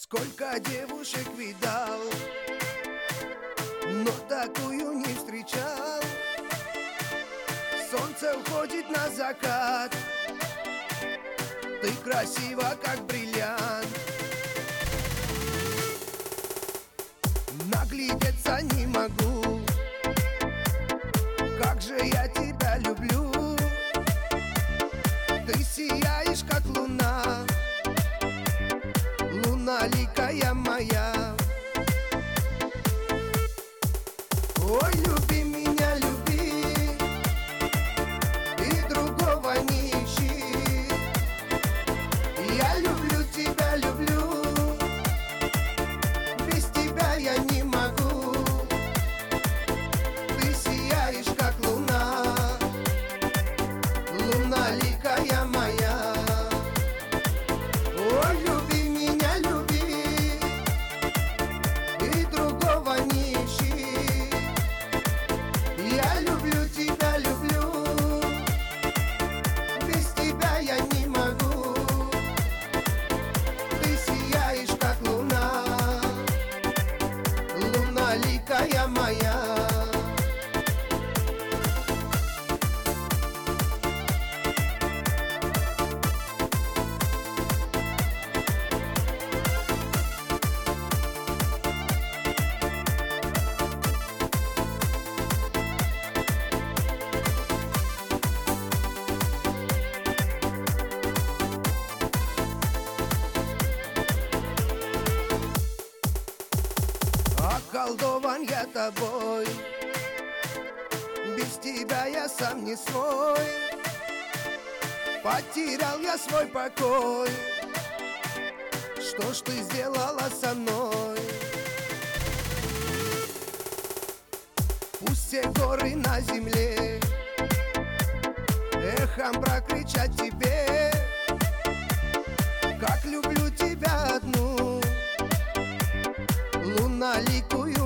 Сколько девушек видал, но такую не встречал. Солнце уходит на закат, ты красива, как бриллиант. Наглядеться не могу, как же я тебя люблю. Ты сияешь, как луна, луналикая моя. Ой, люби меня, люби, и другого не ищи. Я люблю тебя, люблю, без тебя я не могу. Ты сияешь, как луна, луналикая моя. Ой, люби меня, люби, и другого не ищи. Я люблю тебя, люблю, без тебя я не могу. Ты сияешь, как луна, луналикая моя. Околдован я тобой, без тебя я сам не свой. Потерял я свой покой, что ж ты сделала со мной? Пусть все горы на земле эхом прокричат тебе, как люблю тебя одну, луналикую